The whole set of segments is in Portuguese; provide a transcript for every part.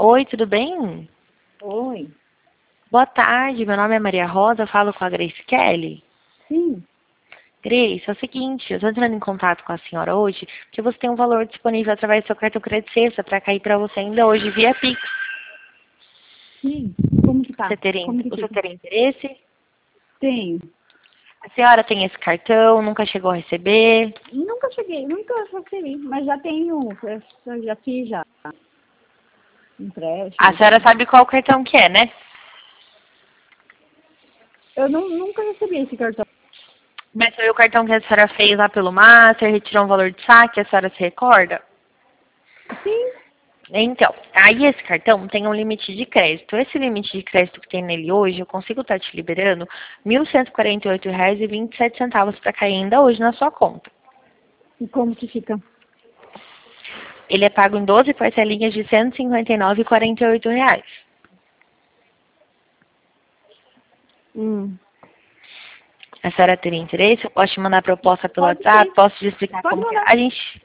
Oi, tudo bem? Oi. Boa tarde, meu nome é Maria Rosa, eu falo com a Grace Kelly. Sim. Grace, é o seguinte, eu estou entrando em contato com a senhora hoje, porque você tem um valor disponível através do seu cartão Crédito Sexta para cair para você ainda hoje via Pix. Sim. Como que tá? Como que Você fica? teria interesse? Tenho. A senhora tem esse cartão, nunca chegou a receber? Nunca recebi, mas já tenho, eu já fiz já empréstimo. A senhora sabe qual cartão que é, né? Eu nunca recebi esse cartão. Mas foi o cartão que a senhora fez lá pelo Master, retirou um valor de saque, a senhora se recorda? Sim. Então, aí esse cartão tem um limite de crédito. Esse limite de crédito que tem nele hoje, eu consigo estar te liberando R$ 1.148,27 para cair ainda hoje na sua conta. E como que fica? Ele é pago em 12 parcelinhas de R$ 159,48. A senhora teria interesse? Eu posso te mandar a proposta pelo Pode WhatsApp? ser. Posso te explicar Pode como que mandar.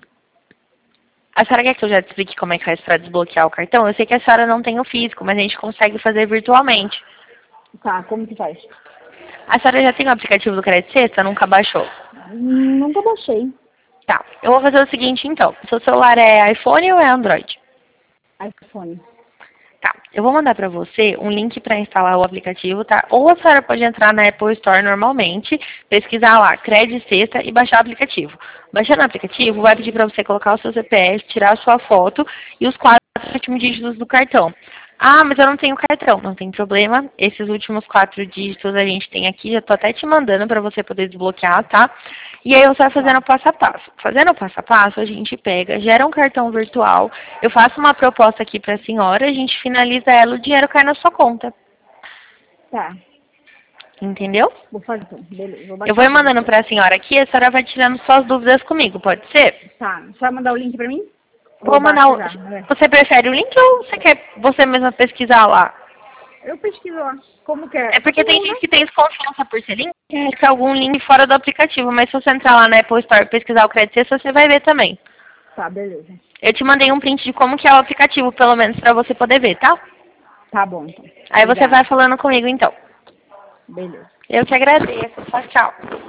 A senhora quer que eu já te explique como é que faz para desbloquear o cartão? Eu sei que a senhora não tem o físico, mas a gente consegue fazer virtualmente. Tá, como que faz? A senhora já tem o aplicativo do Crédito Sexta? Nunca baixou? Nunca baixei. Tá, eu vou fazer o seguinte então. Seu celular é iPhone ou é Android? iPhone. Tá, eu vou mandar pra você um link para instalar o aplicativo, tá? Ou a senhora pode entrar na Apple Store normalmente, pesquisar lá Crédito Sexta e baixar o aplicativo. Baixando o aplicativo, vai pedir para você colocar o seu CPF, tirar a sua foto e os 4 últimos dígitos do cartão. Ah, mas eu não tenho cartão. Não tem problema. Esses últimos 4 dígitos a gente tem aqui. Já tô até te mandando para você poder desbloquear, tá? E aí você vai fazendo o passo a passo. Fazendo o passo a passo, a gente pega, gera um cartão virtual. Eu faço uma proposta aqui para a senhora, a gente finaliza ela, o dinheiro cai na sua conta. Tá. Entendeu? Vou fazer então. Beleza. Vou Eu baixar vou o mandando aplicativo. para a senhora aqui, a senhora vai tirando suas dúvidas comigo, pode ser? Tá. Você vai mandar o link pra mim? Ou eu Vou mandar. baixo já? É. Você prefere o link ou você quer você mesma pesquisar lá? Eu pesquiso lá. Como que é? É porque tem Tudo, né? gente que tem desconfiança por ser link, que é algum link fora do aplicativo, mas se você entrar lá na Apple Store e pesquisar o Crédito Sexta, você vai ver também. Tá, beleza. Eu te mandei um print de como que é o aplicativo, pelo menos, pra você poder ver, tá? Tá bom, então. Aí você Obrigada. vai falando comigo, então. Beleza. Eu que agradeço. Tchau, tchau.